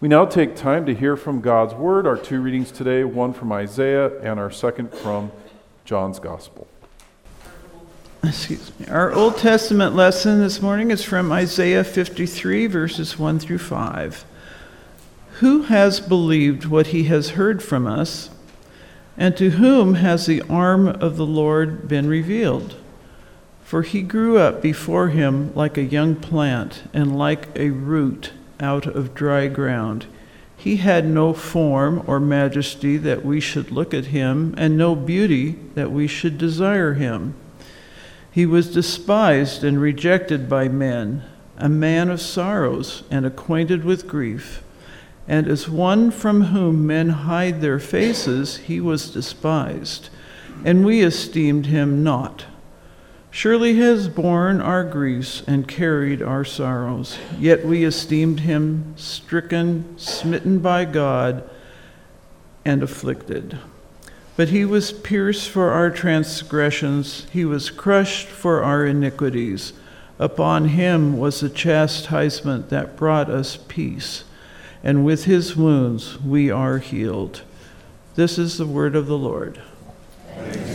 We now take time to hear from God's Word. Our two readings today, one from Isaiah and our second from John's Gospel. Our Old Testament lesson this morning is from Isaiah 53, verses 1 through 5. Who has believed what he has heard from us, and to whom has the arm of the Lord been revealed? For he grew up before him like a young plant and like a root out of dry ground. He had no form or majesty that we should look at him, and no beauty that we should desire him. He was despised and rejected by men, a man of sorrows and acquainted with grief. And as one from whom men hide their faces, he was despised, and we esteemed him not. Surely he has borne our griefs and carried our sorrows, yet we esteemed him stricken, smitten by God, and afflicted. But he was pierced for our transgressions, he was crushed for our iniquities. Upon him was the chastisement that brought us peace, and with his wounds we are healed. This is the word of the Lord. Thanks